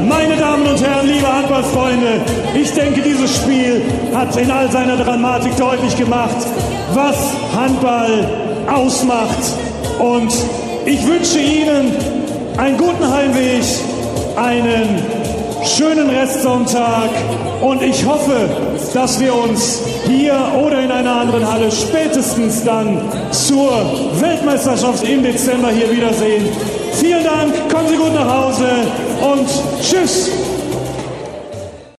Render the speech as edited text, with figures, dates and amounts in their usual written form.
Meine Damen und Herren, liebe Handballfreunde, ich denke, dieses Spiel hat in all seiner Dramatik deutlich gemacht, was Handball ausmacht. Und ich wünsche Ihnen einen guten Heimweg, einen schönen Restsonntag und ich hoffe, dass wir uns hier oder in einer anderen Halle spätestens dann zur Weltmeisterschaft im Dezember hier wiedersehen. Vielen Dank, kommen Sie gut nach Hause und tschüss!